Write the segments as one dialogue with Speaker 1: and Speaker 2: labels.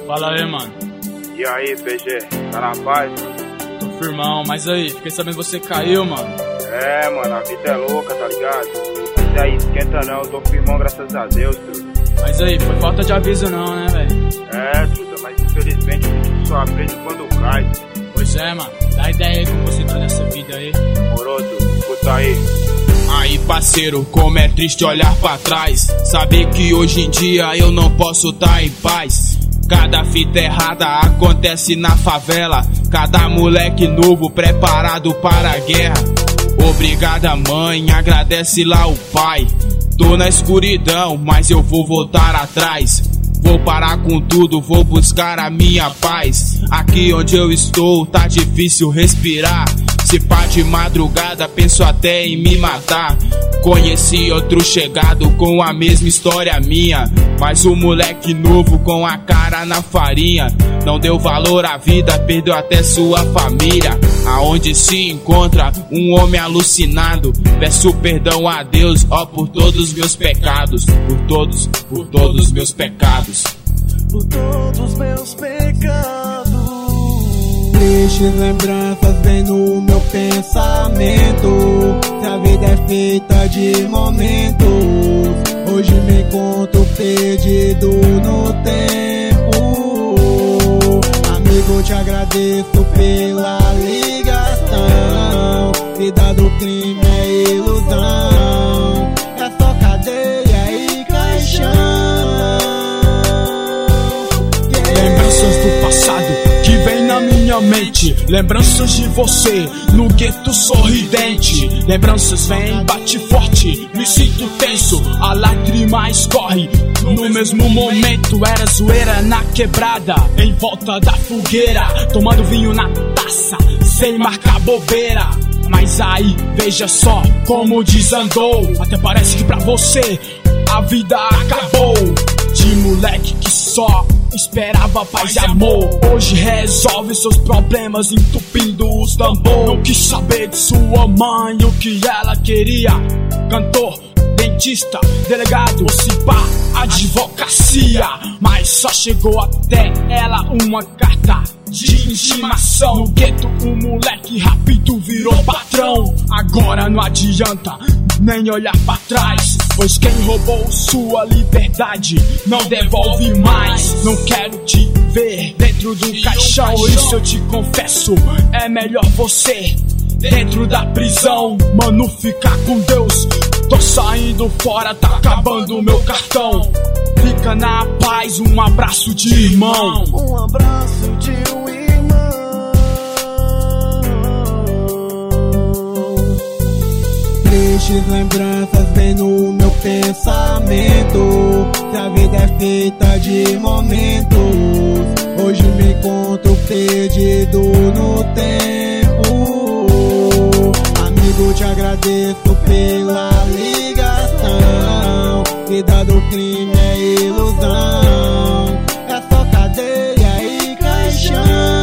Speaker 1: Fala aí, mano.
Speaker 2: E aí, PG, tá na paz, mano?
Speaker 1: Tô firmão, mas aí, fiquei sabendo que você caiu, mano.
Speaker 2: É, mano, a vida é louca, tá ligado? Mas aí, esquenta não, eu tô firmão, graças a Deus, truta.
Speaker 1: Mas aí, foi falta de aviso não, né, velho?
Speaker 2: É, truta, mas infelizmente a gente só aprende quando cai.
Speaker 1: Pois é, mano, dá ideia aí como você entrou nessa vida aí.
Speaker 2: Moroto, escuta aí.
Speaker 3: Aí, parceiro, como é triste olhar pra trás, saber que hoje em dia eu não posso tá em paz. Cada fita errada acontece na favela, cada moleque novo preparado para a guerra. Obrigada, mãe, agradece lá o pai. Tô na escuridão, mas eu vou voltar atrás. Vou parar com tudo, vou buscar a minha paz. Aqui onde eu estou tá difícil respirar. Se pá de madrugada, penso até em me matar. Conheci outro chegado com a mesma história minha, mas o moleque novo com a cara na farinha não deu valor à vida, perdeu até sua família. Aonde se encontra um homem alucinado, peço perdão a Deus, ó, por todos meus pecados. Por todos meus pecados.
Speaker 4: Por todos meus pecados.
Speaker 5: Tristes lembranças vem no meu pensamento. Se a vida é feita de momentos, hoje me encontro perdido no tempo. Amigo, te agradeço pela ligação. Vida do crime é ilusão, é só cadeia e caixão.
Speaker 3: Lembranças do passado que vem na minha mente, lembranças de você no gueto sorridente. Lembranças vêm, bate forte, me sinto tenso, a lágrima escorre. No mesmo momento era zoeira na quebrada, em volta da fogueira, tomando vinho na taça, sem marcar bobeira. Mas aí, veja só como desandou, até parece que pra você a vida acabou. De moleque que só esperava paz e amor, hoje resolve seus problemas entupindo os tambor. Não quis saber de sua mãe, o que ela queria. Cantor, dentista, delegado, ou se pá, advocacia. Mas só chegou até ela uma carta de intimação. No gueto um moleque rápido virou patrão. Agora não adianta nem olhar pra trás, pois quem roubou sua liberdade não devolve mais. Não quero te ver dentro do caixão, isso eu te confesso, é melhor você dentro da prisão. Mano, fica com Deus, tô saindo fora, tá acabando o meu cartão. Fica na paz, um abraço de irmão.
Speaker 4: Um abraço de um irmão.
Speaker 5: Tristes lembranças vem no meu pensamento. Se a vida é feita de momentos, hoje me encontro perdido no tempo. Amigo, te agradeço pela ligação. Vida do crime é ilusão, é só cadeia e caixão.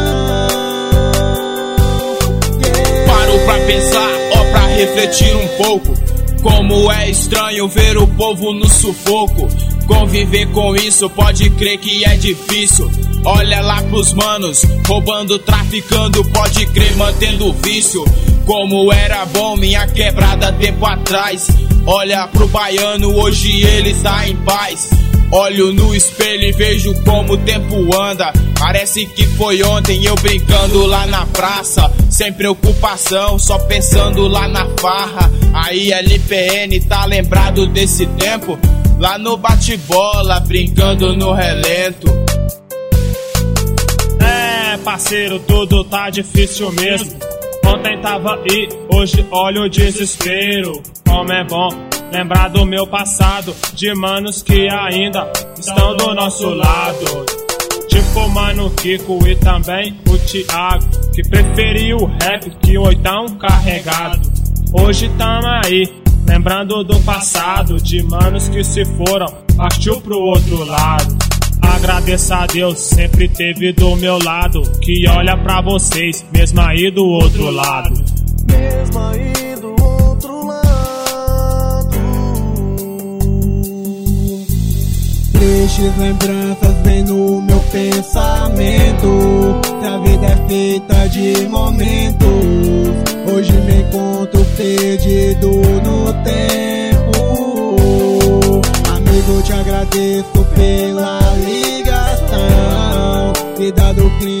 Speaker 3: Paro pra pensar, ó, pra refletir um pouco. Como é estranho ver o povo no sufoco. Conviver com isso, pode crer que é difícil. Olha lá pros manos, roubando, traficando, pode crer, mantendo o vício. Como era bom minha quebrada tempo atrás. Olha pro baiano, hoje ele está em paz. Olho no espelho e vejo como o tempo anda. Parece que foi ontem eu brincando lá na praça, sem preocupação, só pensando lá na farra. Aí LPN tá lembrado desse tempo, lá no bate-bola, brincando no relento.
Speaker 6: É, parceiro, tudo tá difícil mesmo. Ontem tava aí, hoje olha o desespero. Como é bom lembrar do meu passado, de manos que ainda estão do nosso lado. Tipo Mano Kiko e também o Thiago, que preferiu o rap que o oitão carregado. Hoje tamo aí, lembrando do passado, de manos que se foram, partiu pro outro lado. Agradeço a Deus, sempre teve do meu lado, que olha pra vocês, mesmo aí do outro lado.
Speaker 4: Mesmo aí do outro lado.
Speaker 5: Tristes lembranças vêm no meu pensamento. Se a vida é feita de momentos, hoje me encontro perdido no tempo. Amigo, te agradeço pela ligação. Vida do crime